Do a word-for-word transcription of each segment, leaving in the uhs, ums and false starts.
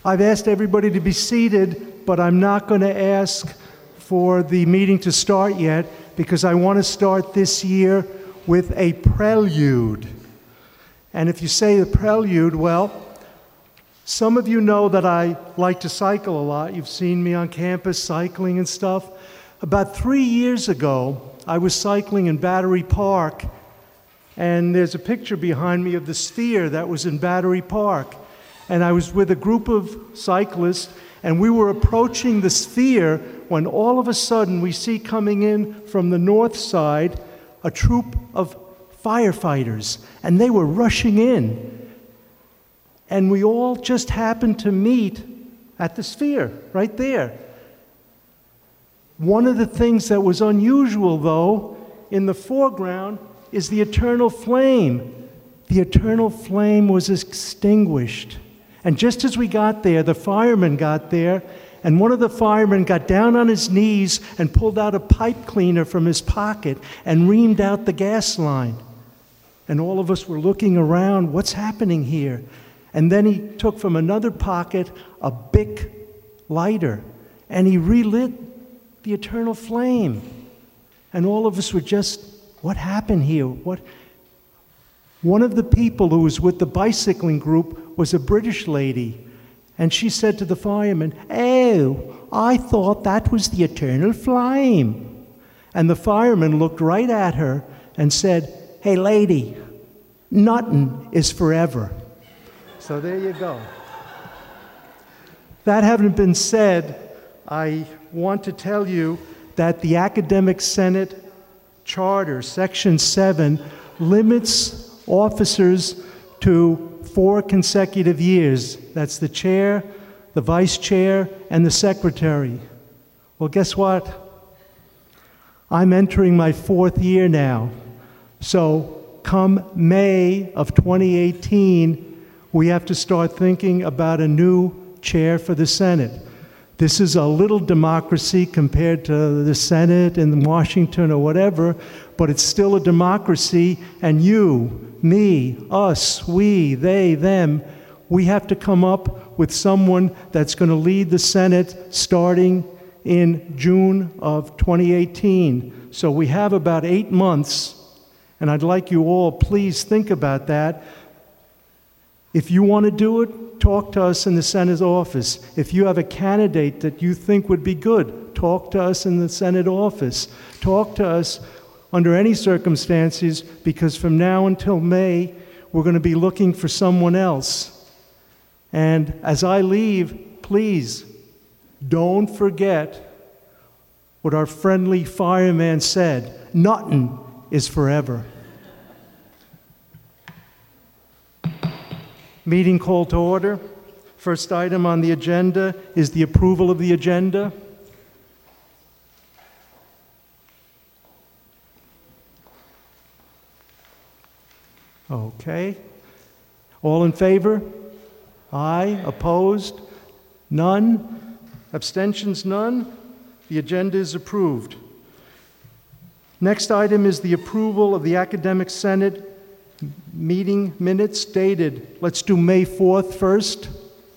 I've asked everybody to be seated, but I'm not going to ask for the meeting to start yet because I want to start this year with a prelude. And if you say the prelude, well, some of you know that I like to cycle a lot. You've seen me on campus cycling and stuff. About three years ago, I was cycling in Battery Park, and there's a picture behind me of the sphere that was in Battery Park. And I was with a group of cyclists, and we were approaching the sphere when all of a sudden we see coming in from the north side a troop of firefighters, and they were rushing in. And we all just happened to meet at the sphere, right there. One of the things that was unusual, though, in the foreground is the eternal flame. The eternal flame was extinguished. And just as we got there, the firemen got there, and one of the firemen got down on his knees and pulled out a pipe cleaner from his pocket and reamed out the gas line. And all of us were looking around, what's happening here? And then he took from another pocket a Bic lighter, and he relit the eternal flame. And all of us were just, what happened here? What? One of the people who was with the bicycling group was a British lady, and she said to the fireman, "Oh, I thought that was the eternal flame." And the fireman looked right at her and said, "Hey, lady, nothing is forever." So there you go. That having been said, I want to tell you that the Academic Senate Charter, Section seven, limits officers to four consecutive years. That's the chair, the vice chair, and the secretary. Well, guess what? I'm entering my fourth year now. So come May of twenty eighteen, we have to start thinking about a new chair for the Senate. This is a little democracy compared to the Senate in Washington or whatever, but it's still a democracy, and you, me, us, we, they, them, we have to come up with someone that's going to lead the Senate starting in June of twenty eighteen. So we have about eight months, and I'd like you all, please think about that. If you want to do it, talk to us in the Senate office. If you have a candidate that you think would be good, talk to us in the Senate office. Talk to us under any circumstances, because from now until May, we're going to be looking for someone else. And as I leave, please don't forget what our friendly fireman said: nothing is forever. Meeting called to order. First item on the agenda is the approval of the agenda. Okay. All in favor? Aye. Opposed? None. Abstentions? None. The agenda is approved. Next item is the approval of the Academic Senate meeting minutes dated. Let's do May fourth first.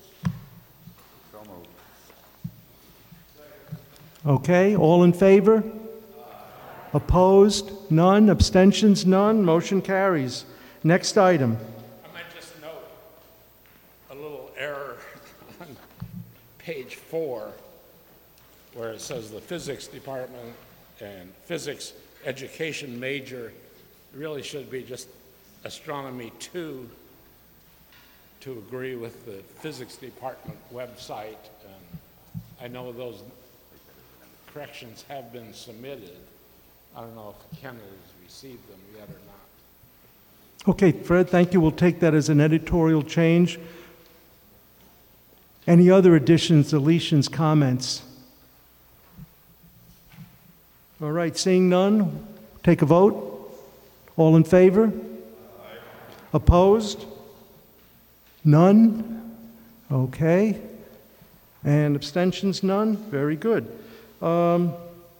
Okay, all in favor? Opposed? None. Abstentions? None. Motion carries. Next item. I might just note a little error on page four, where it says the physics department and physics education major. It really should be just astronomy two, to agree with the physics department website. And I know those corrections have been submitted. I don't know if Ken has received them yet or not. Okay, Fred, thank you. We'll take that as an editorial change. Any other additions, deletions, comments? All right, seeing none, take a vote. All in favor? Opposed? None? Okay. And abstentions? None? Very good. Um,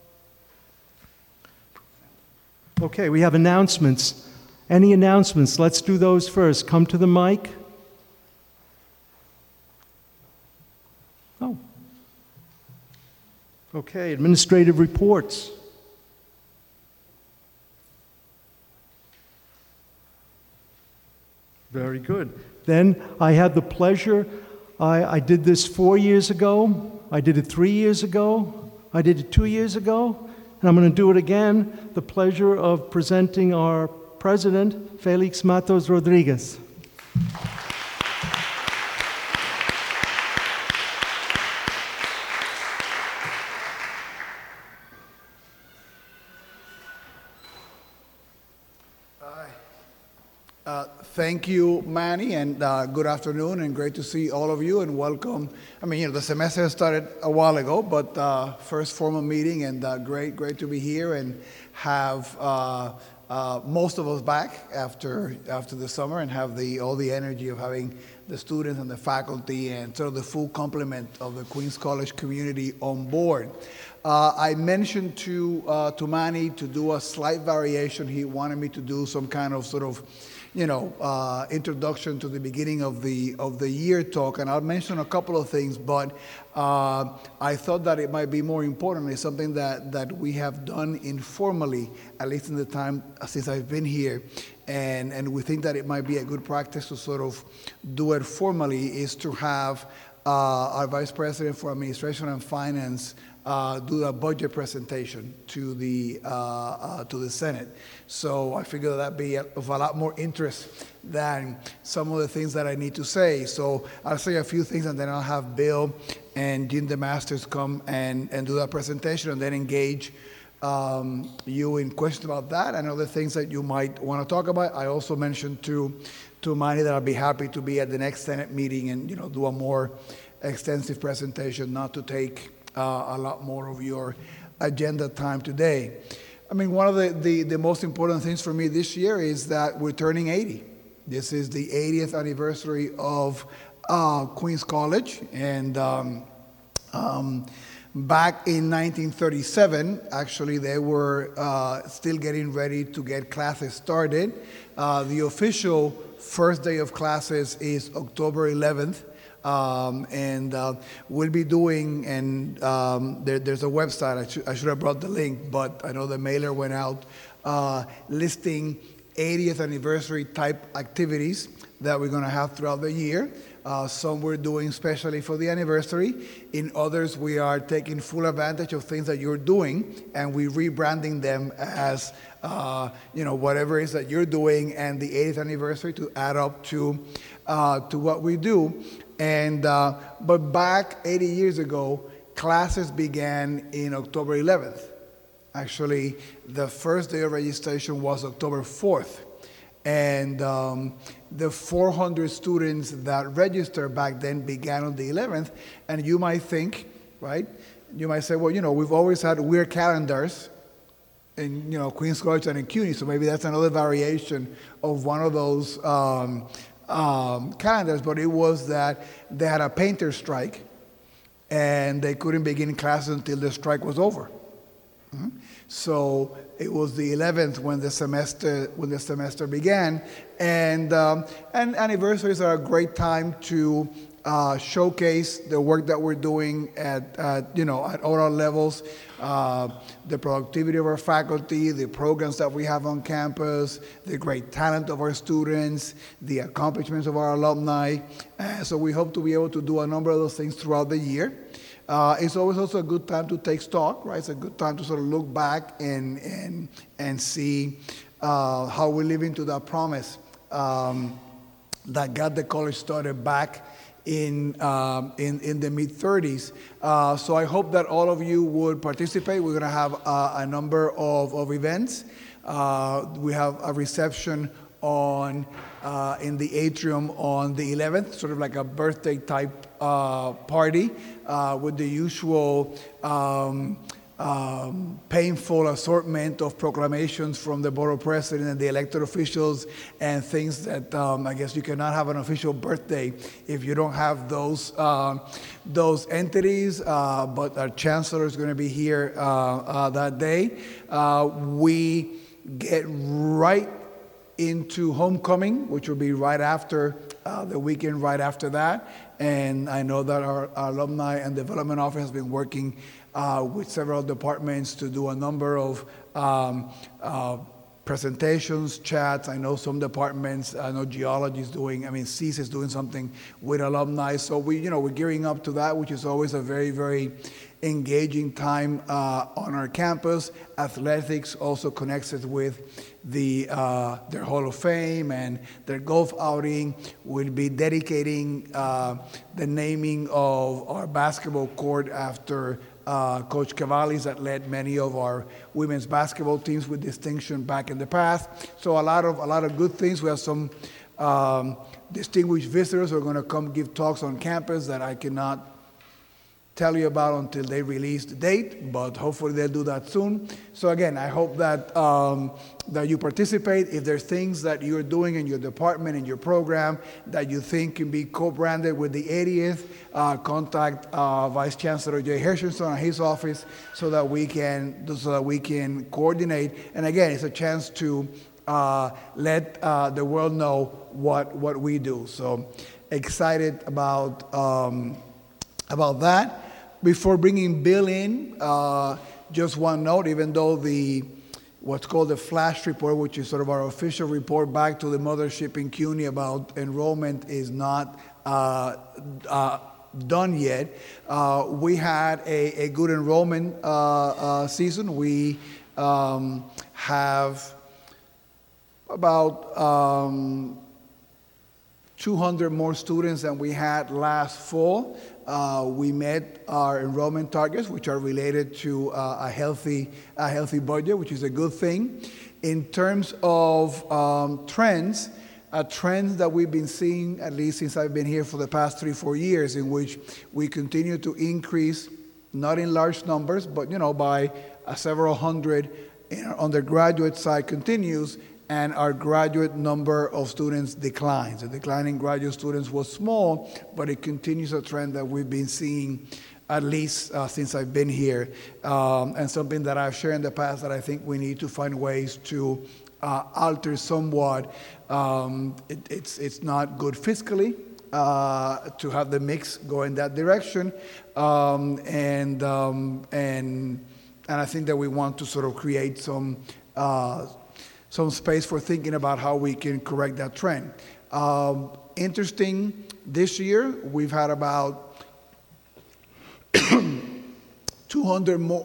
okay, we have announcements. Any announcements? Let's do those first. Come to the mic. Okay, administrative reports. Very good. Then I had the pleasure, I, I did this four years ago, I did it three years ago, I did it two years ago, and I'm going to do it again. The pleasure of presenting our president, Felix Matos Rodriguez. Uh, thank you, Manny, and uh, good afternoon, and great to see all of you, and welcome. I mean, you know, the semester started a while ago, but uh, first formal meeting, and uh, great, great to be here and have uh, uh, most of us back after after the summer, and have the all the energy of having the students and the faculty and sort of the full complement of the Queens College community on board. Uh, I mentioned to uh, to Manny to do a slight variation. He wanted me to do some kind of sort of you know, uh, introduction to the beginning of the of the year talk, and I'll mention a couple of things, but uh, I thought that it might be more important. It's something that, that we have done informally, at least in the time since I've been here, and, and we think that it might be a good practice to sort of do it formally, is to have uh, our Vice President for Administration and Finance Uh, do a budget presentation to the uh, uh, to the Senate. So I figure that'd be of a lot more interest than some of the things that I need to say. So I'll say a few things, and then I'll have Bill and Jim DeMasters come and, and do that presentation, and then engage um, you in questions about that and other things that you might want to talk about. I also mentioned to to Manny that I'll be happy to be at the next Senate meeting and you know do a more extensive presentation, not to take Uh, a lot more of your agenda time today. I mean, one of the, the, the most important things for me this year is that we're turning eighty. This is the eightieth anniversary of uh, Queens College, and um, um, back in nineteen thirty-seven, actually, they were uh, still getting ready to get classes started. Uh, the official first day of classes is October eleventh. Um, and uh, we'll be doing, and um, there, there's a website, I, sh- I should have brought the link, but I know the mailer went out, uh, listing eightieth anniversary type activities that we're going to have throughout the year. Uh, some we're doing especially for the anniversary. In others, we are taking full advantage of things that you're doing, and we're rebranding them as, uh, you know, whatever it is that you're doing and the eightieth anniversary to add up to, uh, to what we do. And uh, but back eighty years ago, classes began in October eleventh. Actually, the first day of registration was October fourth. And um, the four hundred students that registered back then began on the eleventh. And you might think, right, you might say, well, you know, we've always had weird calendars in, you know, Queens College and in CUNY, so maybe that's another variation of one of those um, Um, calendars, but it was that they had a painter strike and they couldn't begin classes until the strike was over. Mm-hmm. So it was the eleventh when the semester when the semester began, and um, and anniversaries are a great time to uh, showcase the work that we're doing at, at you know at all our levels, uh, the productivity of our faculty, the programs that we have on campus, the great talent of our students, the accomplishments of our alumni. Uh, so we hope to be able to do a number of those things throughout the year. Uh, it's always also a good time to take stock, right? It's a good time to sort of look back and and and see uh, how we live into that promise um, that got the college started back in um, in, in the mid thirties. Uh, so I hope that all of you would participate. We're going to have uh, a number of, of events. Uh, we have a reception on uh, in the atrium on the eleventh, sort of like a birthday type uh, party uh, with the usual um, um, painful assortment of proclamations from the borough president and the elected officials and things that um, I guess you cannot have an official birthday if you don't have those uh, those entities. Uh, but our chancellor is going to be here uh, uh, that day. Uh, we get right into homecoming, which will be right after uh, the weekend, right after that. And I know that our, our alumni and development office has been working uh, with several departments to do a number of um, uh, presentations, chats. I know some departments, I know geology is doing, I mean, C I S is doing something with alumni. So we, you know, we're gearing up to that, which is always a very, very engaging time uh, on our campus. Athletics also connects us with the uh, their Hall of Fame and their golf outing. We'll be dedicating uh, the naming of our basketball court after uh, Coach Cavallis, that led many of our women's basketball teams with distinction back in the past. So a lot of a lot of good things. We have some um, distinguished visitors who are going to come give talks on campus that I cannot tell you about until they release the date, but hopefully they'll do that soon. So again, I hope that um, that you participate. If there's things that you're doing in your department, in your program, that you think can be co-branded with the eightieth, uh, contact uh, Vice Chancellor Jay Hershenson and his office so that we can so that we can coordinate. And again, it's a chance to uh, let uh, the world know what what we do. So excited about. Um, about that. Before bringing Bill in, uh, just one note, even though the what's called the flash report, which is sort of our official report back to the mothership in CUNY about enrollment, is not uh, uh, done yet, uh, we had a, a good enrollment uh, uh, season. We um, have about um, two hundred more students than we had last fall. Uh, we met our enrollment targets, which are related to uh, a healthy, a healthy budget, which is a good thing. In terms of um, trends, a trend that we've been seeing, at least since I've been here for the past three, four years, in which we continue to increase, not in large numbers, but you know, by uh, several hundred in our undergraduate side continues, and our graduate number of students declines. The decline in graduate students was small, but it continues a trend that we've been seeing at least uh, since I've been here, um, and something that I've shared in the past that I think we need to find ways to uh, alter somewhat. Um, it, it's, it's not good fiscally uh, to have the mix go in that direction, um, and, um, and, and I think that we want to sort of create some uh, some space for thinking about how we can correct that trend. Um, interesting, this year we've had about two hundred more,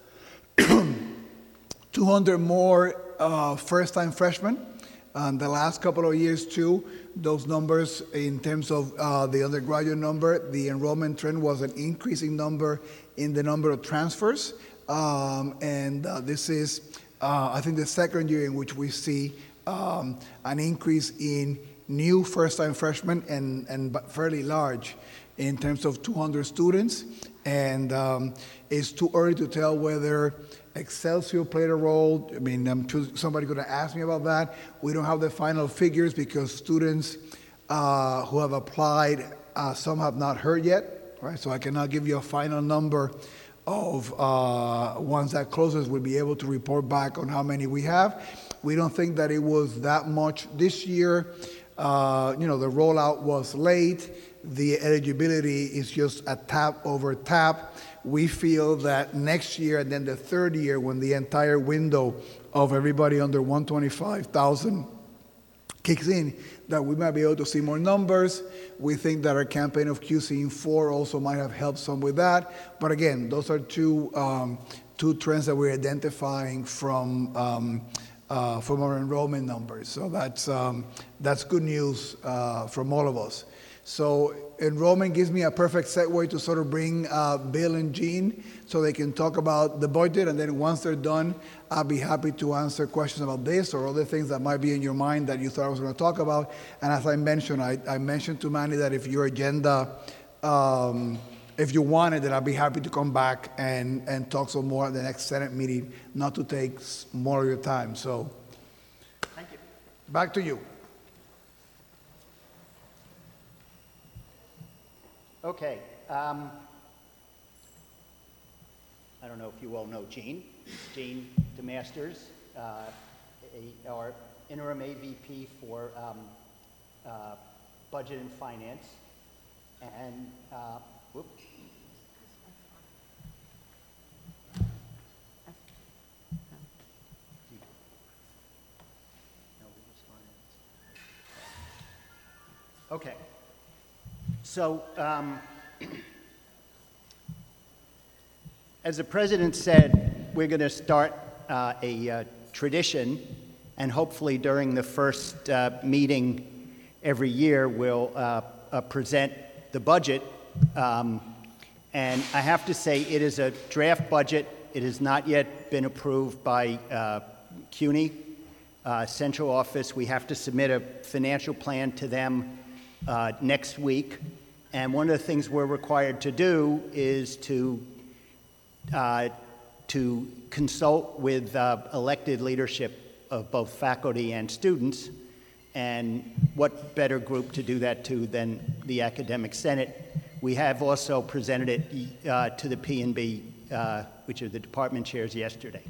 two hundred more uh, first-time freshmen. And the last couple of years too, those numbers in terms of uh, the undergraduate number, the enrollment trend was an increasing number in the number of transfers. Um, and uh, this is Uh, I think the second year in which we see um, an increase in new first-time freshmen and, and fairly large in terms of two hundred students. And um, it's too early to tell whether Excelsior played a role. I mean, I'm sure somebody's going to ask me about that. We don't have the final figures because students uh, who have applied, uh, some have not heard yet, right? So I cannot give you a final number of uh, ones that closest will be able to report back on how many we have. We don't think that it was that much this year. Uh, you know, the rollout was late. The eligibility is just a tap over tap. We feel that next year and then the third year, when the entire window of everybody under one hundred twenty-five thousand kicks in, that we might be able to see more numbers. We think that our campaign of Q C in four also might have helped some with that. But again, those are two um, two trends that we're identifying from um, uh, from our enrollment numbers. So that's um, that's good news uh, from all of us. So enrollment gives me a perfect segue to sort of bring uh, Bill and Jean so they can talk about the budget, and then once they're done, I'll be happy to answer questions about this or other things that might be in your mind that you thought I was going to talk about. And as I mentioned, I, I mentioned to Manny that if your agenda, um, if you want it, then I'll be happy to come back and, and talk some more at the next Senate meeting, not to take more of your time. So, thank you. Back to you. Okay. Um, I don't know if you all know Jean. Jean DeMasters, uh, a, our interim A V P for um, uh, Budget and Finance. And, uh, whoop. Okay. So, um, as the president said, we're going to start uh, a uh, tradition, and hopefully during the first uh, meeting every year, we'll uh, uh, present the budget. Um, and I have to say, it is a draft budget. It has not yet been approved by uh, CUNY, uh, central office. We have to submit a financial plan to them uh, next week. And one of the things we're required to do is to, uh, to consult with uh, elected leadership of both faculty and students. And what better group to do that to than the Academic Senate? We have also presented it uh, to the P and B, uh, which are the department chairs, yesterday.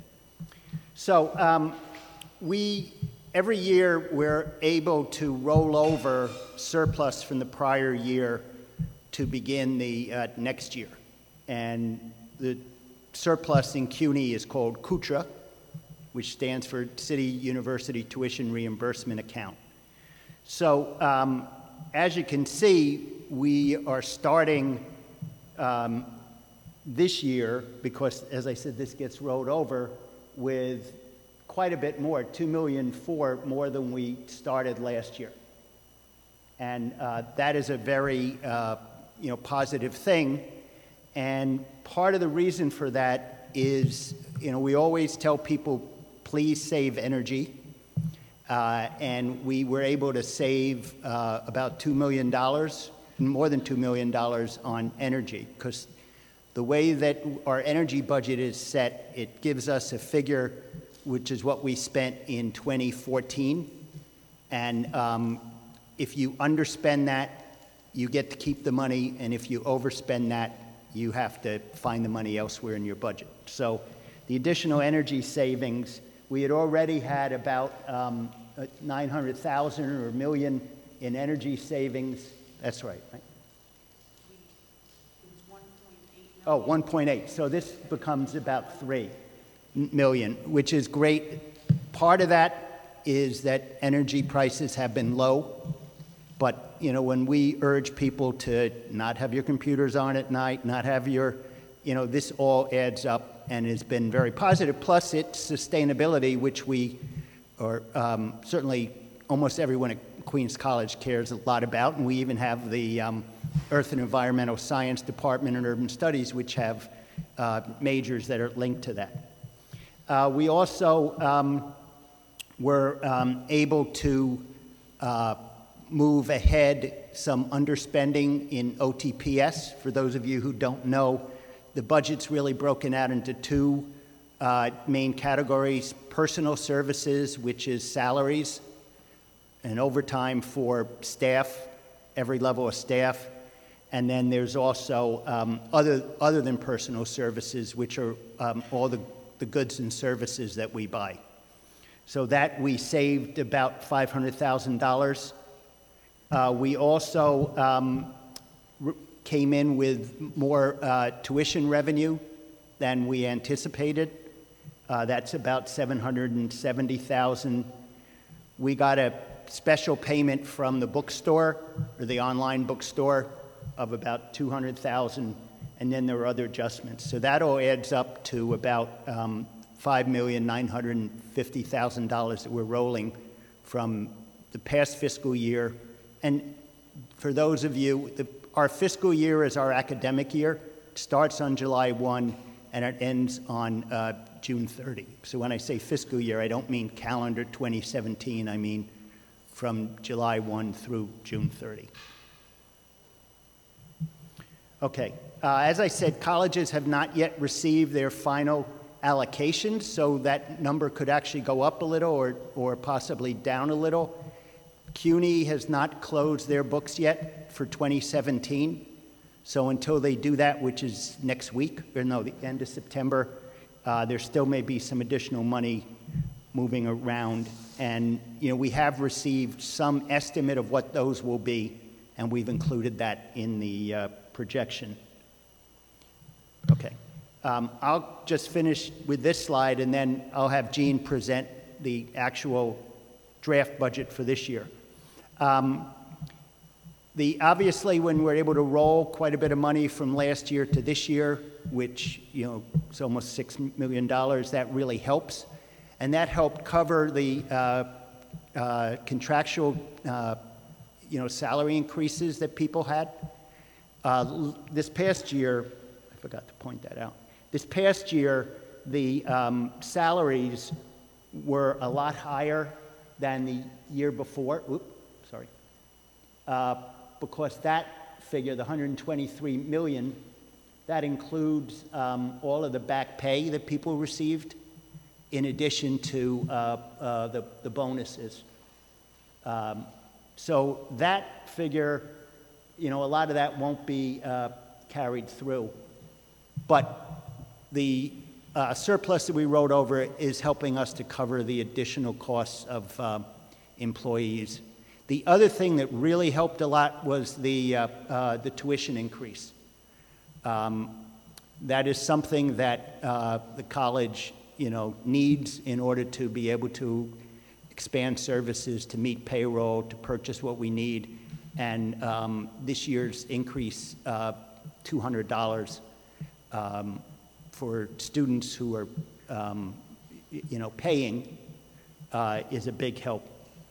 So um, we, every year, we're able to roll over surplus from the prior year to begin the uh, next year. And the surplus in CUNY is called C U T R A, which stands for City University Tuition Reimbursement Account. So um, as you can see, we are starting um, this year, because as I said, this gets rolled over, with quite a bit more, two million four more than we started last year. And uh, that is a very uh, you know, positive thing. And part of the reason for that is, you know, we always tell people, please save energy. Uh, and we were able to save uh, about two million dollars, more than two million dollars on energy, because the way that our energy budget is set, it gives us a figure which is what we spent in twenty fourteen. And um, if you underspend that, you get to keep the money, and if you overspend that, you have to find the money elsewhere in your budget. So the additional energy savings, we had already had about um, nine hundred thousand or a million in energy savings. That's right, right? Oh, one point eight. So this becomes about three million, which is great. Part of that is that energy prices have been low. But, you know, when we urge people to not have your computers on at night, not have your, you know, this all adds up and has been very positive. Plus, it's sustainability, which we, or um, certainly almost everyone at Queens College cares a lot about. And we even have the um, Earth and Environmental Science Department and Urban Studies, which have uh, majors that are linked to that. Uh, we also um, were um, able to uh, move ahead some underspending in O T P S. For those of you who don't know, the budget's really broken out into two uh, main categories: personal services, which is salaries and overtime for staff, every level of staff. And then there's also um, other, other than personal services, which are um, all the, the goods and services that we buy. So that we saved about five hundred thousand dollars. Uh, we also um, came in with more uh, tuition revenue than we anticipated. Uh, that's about seven hundred seventy thousand dollars. We got a special payment from the bookstore, or the online bookstore, of about two hundred thousand dollars, and then there were other adjustments. So that all adds up to about um, five million nine hundred fifty thousand dollars that we're rolling from the past fiscal year. And for those of you, the, our fiscal year is our academic year. It starts on July first and it ends on uh, June thirtieth. So when I say fiscal year, I don't mean calendar twenty seventeen, I mean from July first through June thirtieth. Okay, uh, as I said, colleges have not yet received their final allocations, so that number could actually go up a little or, or possibly down a little. CUNY has not closed their books yet for twenty seventeen, so until they do that, which is next week, or no, the end of September, uh, there still may be some additional money moving around. And, you know, we have received some estimate of what those will be, and we've included that in the uh, projection. Okay. Um, I'll just finish with this slide, and then I'll have Jean present the actual draft budget for this year. Um, The, obviously, when we're able to roll quite a bit of money from last year to this year, which, you know, is almost six million dollars, that really helps. And that helped cover the uh, uh, contractual, uh, you know, salary increases that people had. Uh, this past year, I forgot to point that out. This past year, the um, salaries were a lot higher than the year before. Oops, sorry. Uh, because that figure, the one hundred twenty-three million, that includes um, all of the back pay that people received, in addition to uh, uh, the, the bonuses. Um, so that figure, you know, a lot of that won't be uh, carried through. But the uh, surplus that we wrote over is helping us to cover the additional costs of uh, employees. The other thing that really helped a lot was the, uh, uh, the tuition increase. Um, that is something that uh, the college, you know, needs in order to be able to expand services, to meet payroll, to purchase what we need. And um, this year's increase, uh, two hundred dollars um, for students who are, um, you know, paying uh, is a big help.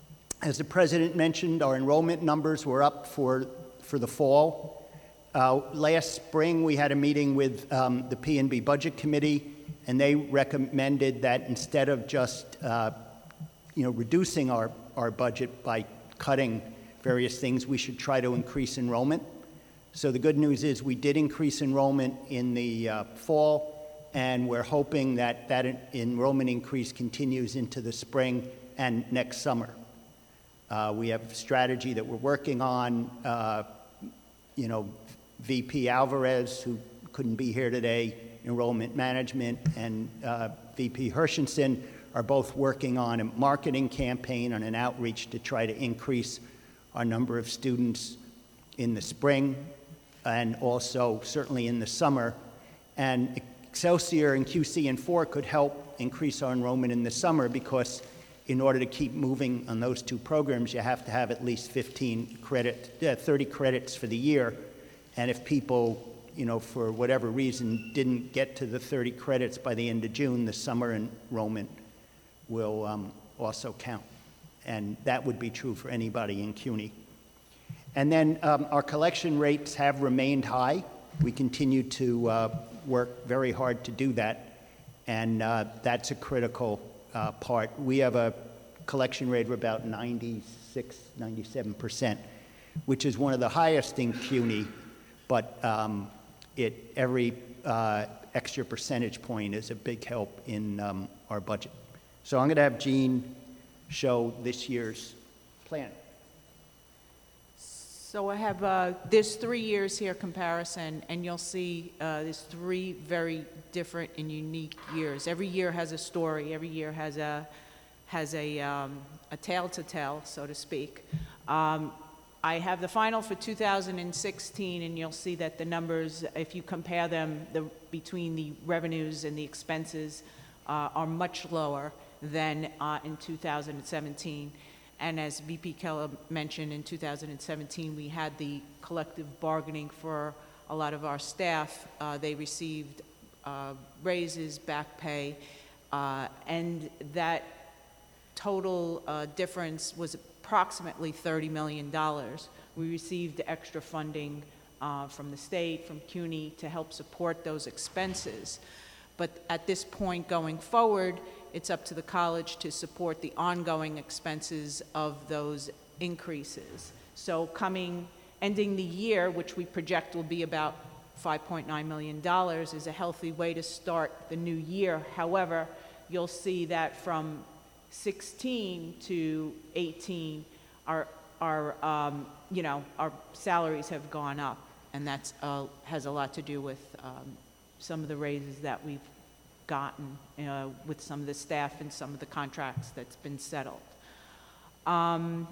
As the president mentioned, our enrollment numbers were up for, for the fall. Uh, last spring, we had a meeting with um, the P and B Budget Committee, and they recommended that instead of just, uh, you know, reducing our, our budget by cutting various things, we should try to increase enrollment. So the good news is we did increase enrollment in the uh, fall, and we're hoping that that en enrollment increase continues into the spring and next summer. Uh, we have a strategy that we're working on. Uh, you know, V P Alvarez, who couldn't be here today, enrollment management, and uh, V P Hershenson are both working on a marketing campaign, on an outreach to try to increase our number of students in the spring and also certainly in the summer. And Excelsior and Q C N four could help increase our enrollment in the summer, because in order to keep moving on those two programs, you have to have at least fifteen credit, uh, thirty credits for the year. And if people, you know, for whatever reason didn't get to the thirty credits by the end of June, the summer enrollment will um, also count. And that would be true for anybody in CUNY. And then um, our collection rates have remained high. We continue to uh, work very hard to do that. And uh, that's a critical Uh, part. We have a collection rate of about ninety-six, ninety-seven percent, which is one of the highest in CUNY, but um, it, every uh, extra percentage point is a big help in um, our budget. So I'm going to have Jean show this year's plan. So I have, uh, there's three years here comparison, and you'll see uh, there's three very different and unique years. Every year has a story. Every year has a has a um, a tale to tell, so to speak. Um, I have the final for two thousand sixteen, and you'll see that the numbers, if you compare them the, between the revenues and the expenses, uh, are much lower than uh, in two thousand seventeen. And as V P Keller mentioned, in two thousand seventeen, we had the collective bargaining for a lot of our staff. Uh, they received uh, raises, back pay, uh, and that total uh, difference was approximately thirty million dollars. We received extra funding uh, from the state, from CUNY, to help support those expenses. But at this point going forward, it's up to the college to support the ongoing expenses of those increases. So coming, ending the year, which we project will be about five point nine million dollars, is a healthy way to start the new year. However, you'll see that from sixteen to eighteen, our, our um, you know, our salaries have gone up, and that's uh, has a lot to do with um, some of the raises that we've gotten uh, with some of the staff and some of the contracts that's been settled. Um,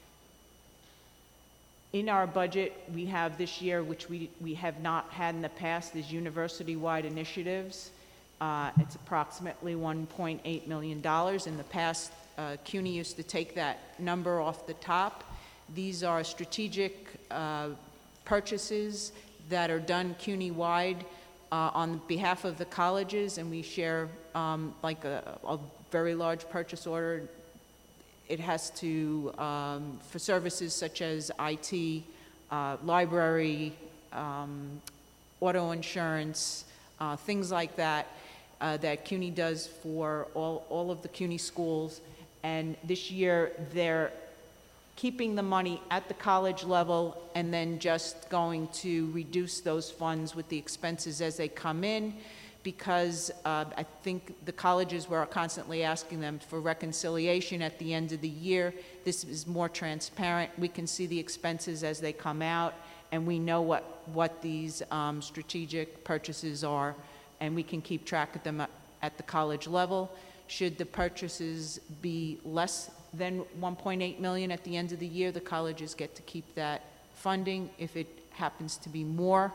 in our budget, we have this year, which we, we have not had in the past, is university-wide initiatives. Uh, it's approximately one point eight million dollars. In the past, uh, CUNY used to take that number off the top. These are strategic uh, purchases that are done CUNY-wide uh, on behalf of the colleges, and we share um, like a, a very large purchase order. It has to, um, for services such as I T, uh, library, um, auto insurance, uh, things like that, uh, that CUNY does for all, all of the CUNY schools. And this year, they're keeping the money at the college level and then just going to reduce those funds with the expenses as they come in, because uh, I think the colleges were constantly asking them for reconciliation at the end of the year. This is more transparent. We can see the expenses as they come out, and we know what, what these um, strategic purchases are, and we can keep track of them at, at the college level. Should the purchases be less than one point eight million dollars at the end of the year, the colleges get to keep that funding. If it happens to be more,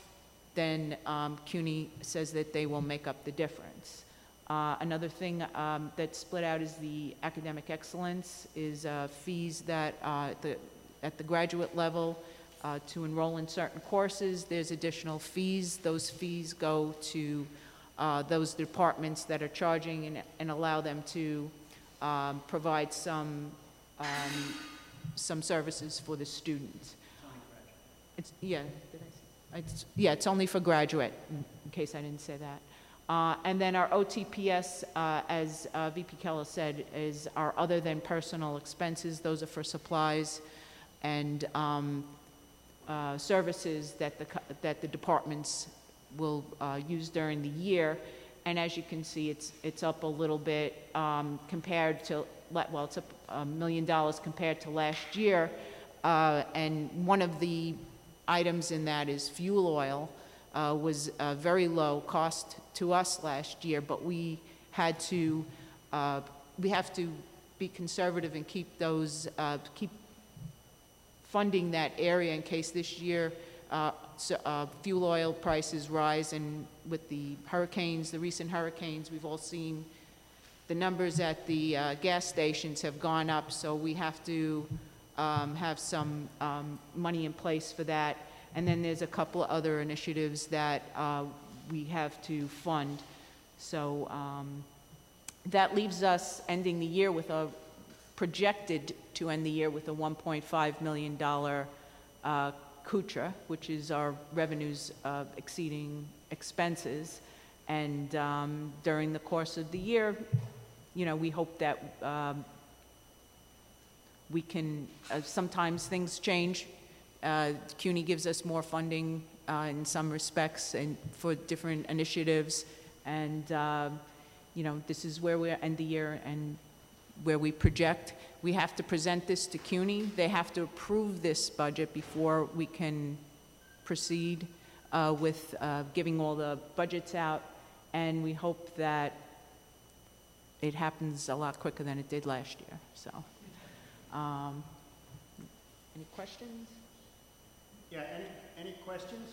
then um, CUNY says that they will make up the difference. Uh, another thing um, that's split out is the academic excellence, is uh, fees that uh, the, at the graduate level uh, to enroll in certain courses, there's additional fees. Those fees go to uh, those departments that are charging and, and allow them to um, provide some, um, some services for the students. It's, yeah, did I say? It's, yeah, it's only for graduate, in, in case I didn't say that. Uh, and then our O T P S, uh, as uh, V P Keller said, is our other than personal expenses. Those are for supplies and um, uh, services that the, that the departments will uh, use during the year. And as you can see, it's, it's up a little bit um, compared to, well, it's up a million dollars compared to last year. Uh, and one of the items in that is fuel oil. Uh, was a very low cost to us last year, but we had to, uh, we have to be conservative and keep those, uh, keep funding that area in case this year uh, so, uh, fuel oil prices rise, and with the hurricanes, the recent hurricanes, we've all seen the numbers at the uh, gas stations have gone up, so we have to um, have some um, money in place for that. And then there's a couple of other initiatives that uh, we have to fund. So um, that leaves us ending the year with a, projected to end the year with a one point five million dollars uh, C U T R A, which is our revenues uh, exceeding expenses. And um, during the course of the year, you know, we hope that um, we can, uh, sometimes things change. Uh, CUNY gives us more funding uh, in some respects and for different initiatives, and uh, you know, this is where we end the year and where we project. We have to present this to CUNY. They have to approve this budget before we can proceed uh, with uh, giving all the budgets out, and we hope that it happens a lot quicker than it did last year. So, um, any questions? Yeah, any, any questions?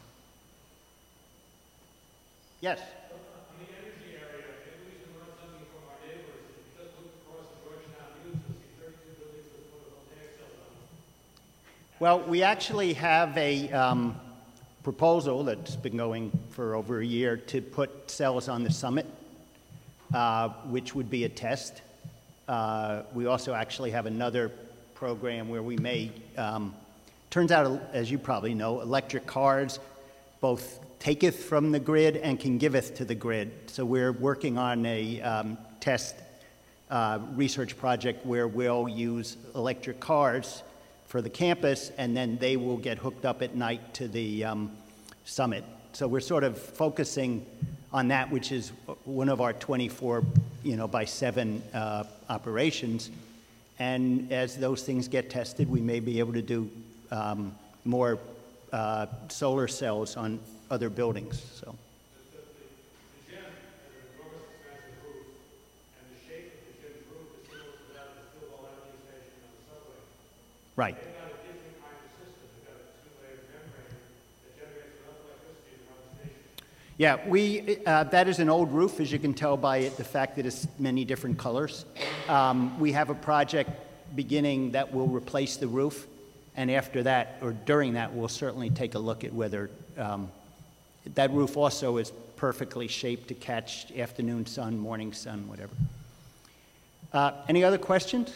Yes? In the energy area, maybe we can learn something from our neighbors. If you just look across the Georgetown News, you'll see thirty-two buildings with photovoltaic cells on them. Well, we actually have a um, proposal that's been going for over a year to put cells on the summit, uh, which would be a test. Uh, we also actually have another program where we may um, turns out, as you probably know, electric cars both taketh from the grid and can giveth to the grid. So we're working on a um, test uh, research project where we'll use electric cars for the campus, and then they will get hooked up at night to the um, summit. So we're sort of focusing on that, which is one of our twenty-four, you know, by seven uh, operations. And as those things get tested, we may be able to do Um, more uh, solar cells on other buildings. So. The, the, the gym has an enormous expansive roof, and the shape of the gym's roof is similar to that of the Stillwell Avenue station on the subway. Right. They've got a different kind of system. They've got a two-layer membrane that generates enough electricity to run the station. Yeah, we, uh, that is an old roof, as you can tell by it, the fact that it's many different colors. Um, we have a project beginning that will replace the roof, And after that, or during that, we'll certainly take a look at whether um, that roof also is perfectly shaped to catch afternoon sun, morning sun, whatever. Uh, any other questions?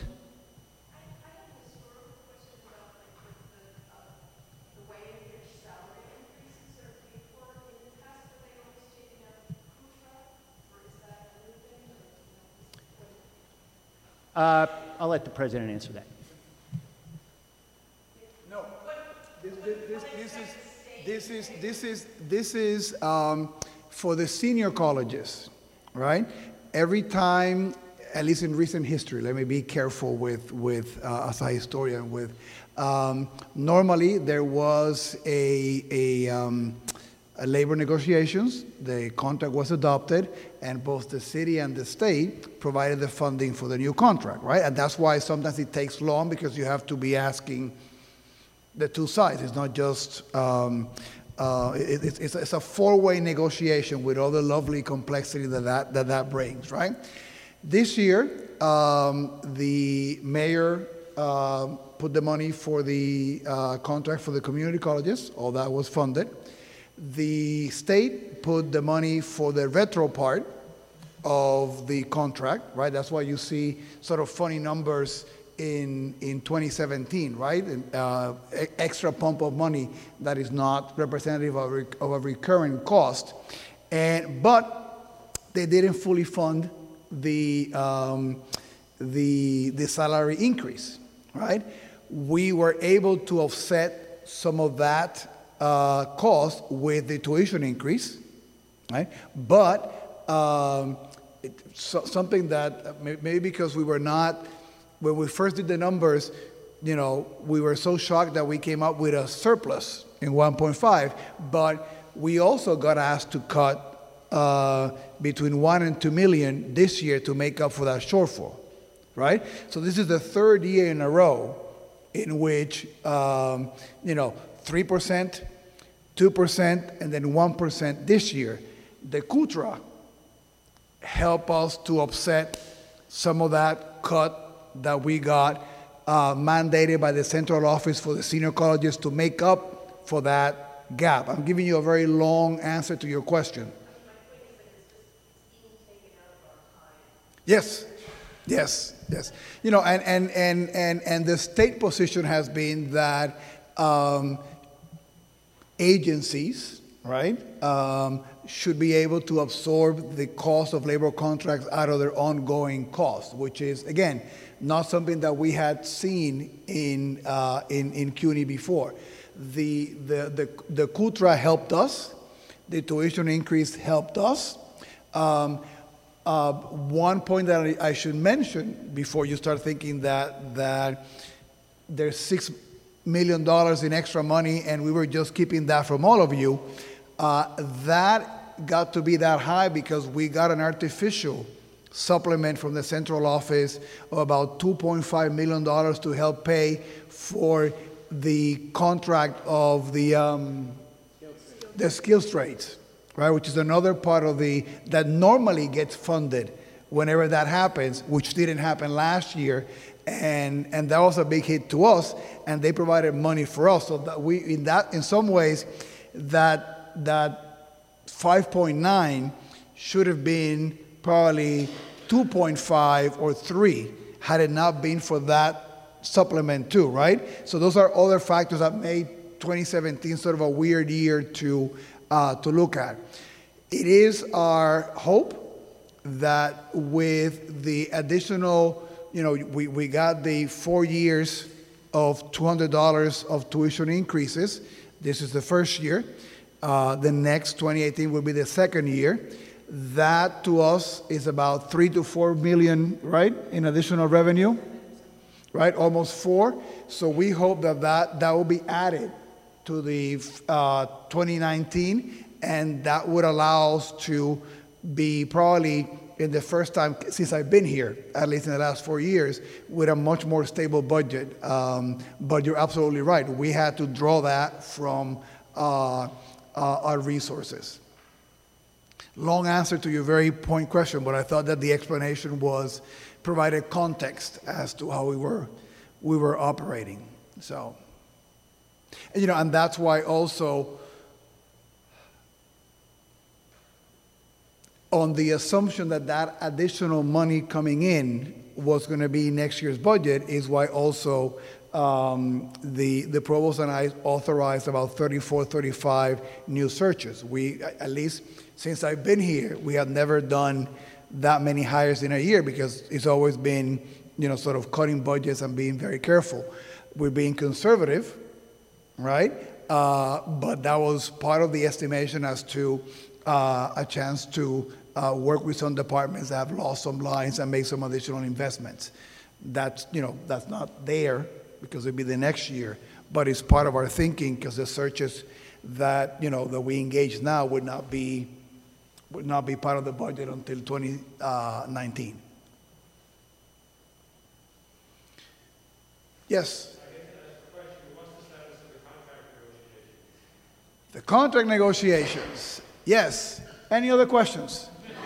Uh, I'll let the president answer that. No, this, this, this, this is this is this is this is um, for the senior colleges, right? Every time, at least in recent history, let me be careful with with uh, as a historian. With um, normally there was a a. Um, Uh, labor negotiations, the contract was adopted, and both the city and the state provided the funding for the new contract, right? And that's why sometimes it takes long, because you have to be asking the two sides. It's not just, um, uh, it, it's, it's, it's a four-way negotiation with all the lovely complexity that that, that, that brings, right? This year, um, the mayor uh, put the money for the uh, contract for the community colleges. All that was funded. The state put the money for the retro part of the contract, right? That's why you see sort of funny numbers in in twenty seventeen, right? And, uh, extra pump of money that is not representative of, rec of a recurring cost. And but they didn't fully fund the um, the the salary increase, right? We were able to offset some of that Uh, cost with the tuition increase, right? But um, it, so, something that maybe because we were not, when we first did the numbers, you know, we were so shocked that we came up with a surplus in one point five, but we also got asked to cut uh, between one and two million this year to make up for that shortfall, right? So this is the third year in a row in which, um, you know, three percent, two percent, and then one percent this year. The KUTRA helped us to offset some of that cut that we got uh, mandated by the central office for the senior colleges to make up for that gap. I'm giving you a very long answer to your question. Yes, yes, yes. You know, and, and, and, and, and the state position has been that um, agencies, right, um, should be able to absorb the cost of labor contracts out of their ongoing costs, which is, again, not something that we had seen in uh, in, in CUNY before. The, the, the, the KUTRA helped us. The tuition increase helped us. Um, uh, one point that I, I should mention before you start thinking that, that there's six million dollars in extra money and we were just keeping that from all of you, uh, that got to be that high because we got an artificial supplement from the central office of about two point five million dollars to help pay for the contract of the um, the skills trades, right? Which is another part of the that normally gets funded whenever that happens, which didn't happen last year, and and that was a big hit to us. And they provided money for us, so that we in that in some ways that that five point nine should have been probably two point five or three had it not been for that supplement too, right? So those are other factors that made twenty seventeen sort of a weird year to uh, to look at. It is our hope that with the additional, you know, we, we got the four years of two hundred dollars of tuition increases. This is the first year. Uh, the next twenty eighteen will be the second year. That to us is about three to four million, right, in additional revenue, right, almost four. So we hope that that, that will be added to the uh, twenty nineteen, and that would allow us to be probably in the first time since I've been here, at least in the last four years, with a much more stable budget. Um, but you're absolutely right. We had to draw that from uh, uh, our resources. Long answer to your very point question, but I thought that the explanation was provided context as to how we were we were operating. So, You know, and that's why also, on the assumption that that additional money coming in was going to be next year's budget, is why also um, the the provost and I authorized about thirty-four, thirty-five new searches. We, at least since I've been here, we have never done that many hires in a year because it's always been, you know, sort of cutting budgets and being very careful. We're being conservative, right? Uh, but that was part of the estimation as to uh, a chance to uh, work with some departments that have lost some lines and make some additional investments. That's, you know, that's not there because it'll be the next year, but it's part of our thinking because the searches that, you know, that we engage now would not be would not be part of the budget until twenty nineteen. Yes? The contract negotiations. Yes. Any other questions?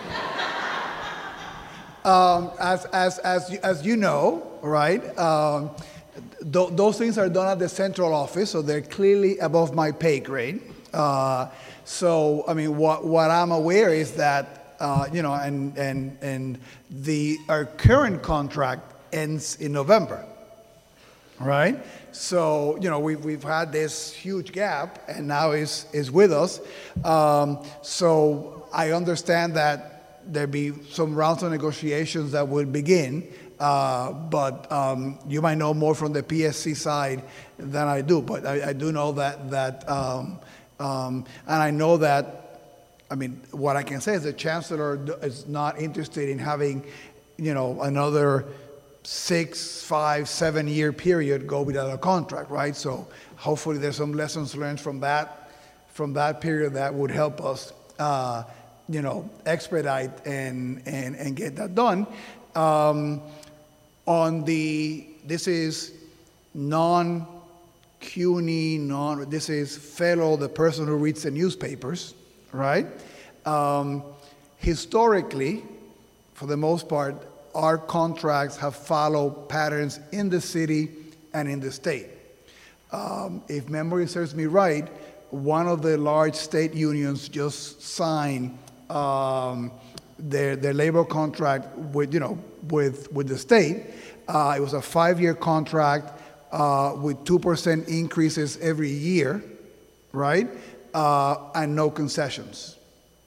um, as, as, as, you- as you know, right, um, th- those things are done at the central office, so they're clearly above my pay grade. Uh, so, I mean, what, what I'm aware is that, uh, you know, and, and, and the, our current contract ends in November. Right? So, you know, we've, we've had this huge gap, and now is, is with us. Um, so I understand that there'll be some rounds of negotiations that will begin, uh, but um, you might know more from the P S C side than I do. But I, I do know that, that um, um, and I know that, I mean, what I can say is the chancellor is not interested in having, you know, another six, five, seven year period go without a contract, right? So hopefully there's some lessons learned from that, from that period that would help us, uh, you know, expedite and, and, and get that done. Um, on the, this is non-C U N Y, non, this is fellow, the person who reads the newspapers, right? Um, historically, for the most part, our contracts have followed patterns in the city and in the state. Um, if memory serves me right, one of the large state unions just signed um, their their labor contract with you know with with the state. Uh, it was a five-year contract uh, with two percent increases every year, right? Uh, and no concessions.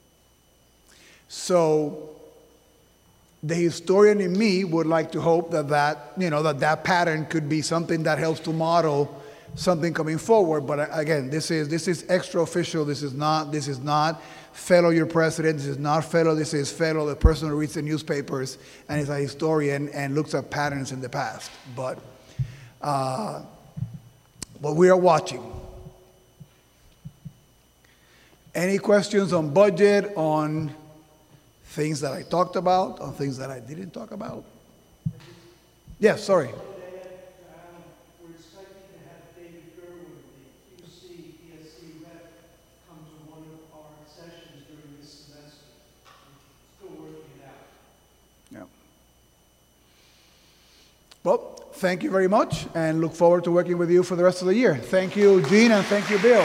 So the historian in me would like to hope that that, you know, that that pattern could be something that helps to model something coming forward. But again, this is this is extra official. This is not this is not fellow your president. This is not fellow. This is fellow the person who reads the newspapers and is a historian and looks at patterns in the past. But uh, but we are watching. Any questions on budget, on things that I talked about, on things that I didn't talk about? Yes, sorry. We're expecting to have David Gerwin, the Q C, P S C rep, come to one of our sessions during this semester. Still working it out. Yeah. Well, thank you very much, and look forward to working with you for the rest of the year. Thank you, Gene, and thank you, Bill.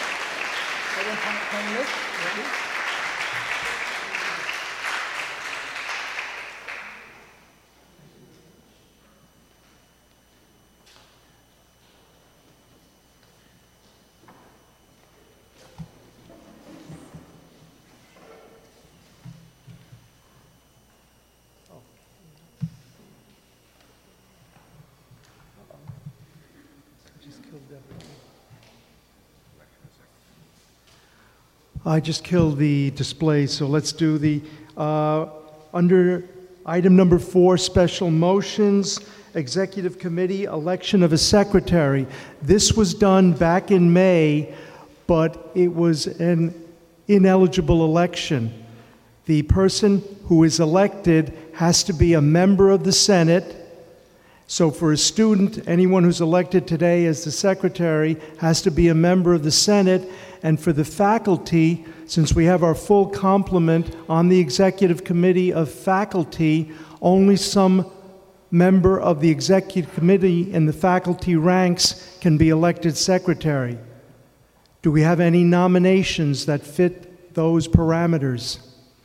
I just killed the display, so let's do the, uh, under item number four, special motions, Executive Committee, election of a secretary. This was done back in May, but it was an ineligible election. The person who is elected has to be a member of the Senate. So for a student, anyone who's elected today as the secretary has to be a member of the Senate. And for the faculty, since we have our full complement on the Executive Committee of faculty, only some member of the executive committee in the faculty ranks can be elected secretary. Do we have any nominations that fit those parameters?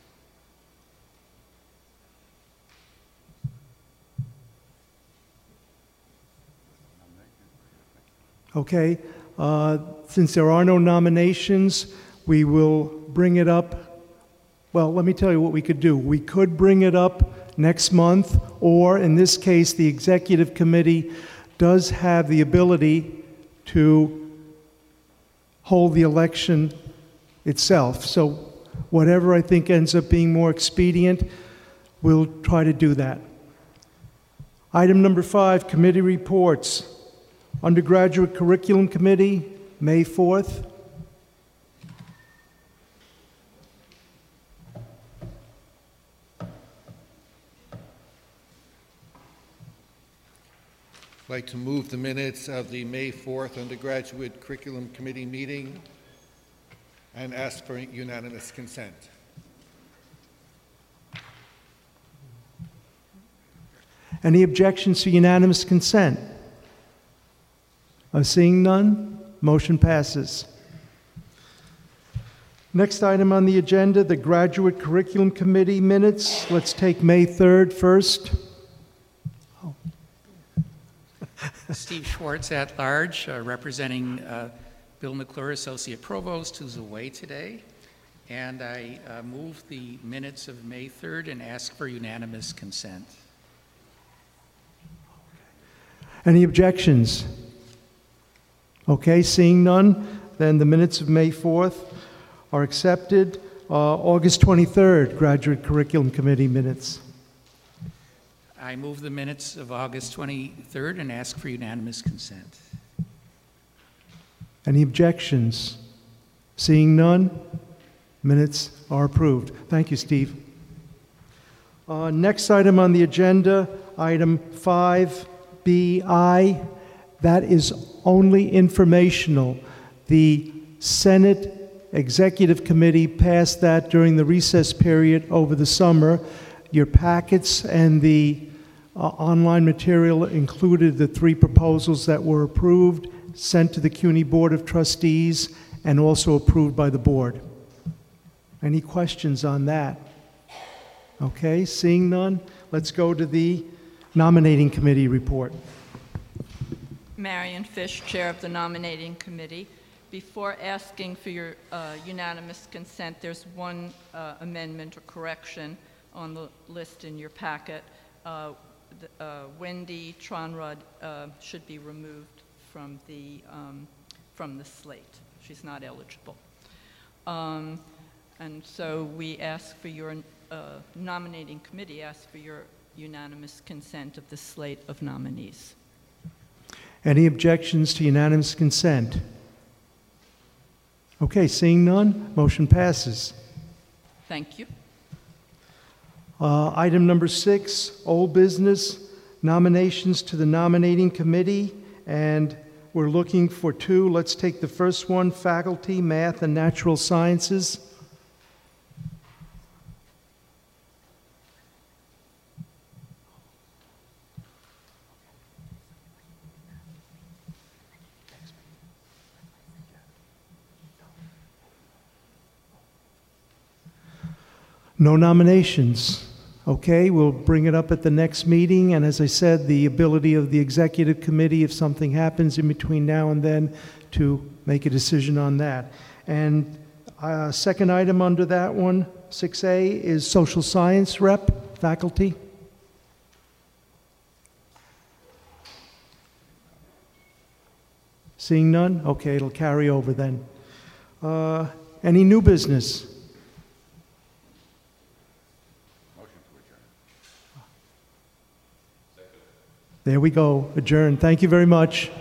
Okay, uh, since there are no nominations, we will bring it up. Well, let me tell you what we could do. We could bring it up next month, or in this case, the executive committee does have the ability to hold the election itself. So whatever I think ends up being more expedient, we'll try to do that. Item number five, committee reports. Undergraduate Curriculum Committee, May fourth. I'd like to move the minutes of the May fourth Undergraduate Curriculum Committee meeting and ask for unanimous consent. Any objections to unanimous consent? Uh, seeing none, motion passes. Next item on the agenda, the Graduate Curriculum Committee minutes. Let's take May third first. Oh. Steve Schwartz at large, uh, representing uh, Bill McClure, Associate Provost, who's away today. And I uh, move the minutes of May third and ask for unanimous consent. Any objections? Okay, seeing none, then the minutes of May fourth are accepted. Uh, August twenty-third, Graduate Curriculum Committee minutes. I move the minutes of August twenty-third and ask for unanimous consent. Any objections? Seeing none, minutes are approved. Thank you, Steve. Uh, next item on the agenda, item five B I. That is only informational. The Senate Executive Committee passed that during the recess period over the summer. Your packets and the uh, online material included the three proposals that were approved, sent to the CUNY Board of Trustees, and also approved by the board. Any questions on that? Okay, seeing none, let's go to the nominating committee report. Marion Fish, Chair of the Nominating Committee. Before asking for your uh, unanimous consent, there's one uh, amendment or correction on the list in your packet. Uh, the, uh, Wendy Tronrud uh, should be removed from the, um, from the slate. She's not eligible. Um, and so we ask for your, uh, nominating committee asks for your unanimous consent of the slate of nominees. Any objections to unanimous consent? Okay, seeing none, motion passes. Thank you. Uh, item number six, old business, nominations to the nominating committee, and we're looking for two. Let's take the first one, faculty, math and natural sciences. No nominations. Okay, we'll bring it up at the next meeting, and as I said, the ability of the executive committee, if something happens in between now and then, to make a decision on that. And uh, second item under that one, six A, is social science rep, faculty. Seeing none? Okay, it'll carry over then. Uh, any new business? There we go, adjourned. Thank you very much.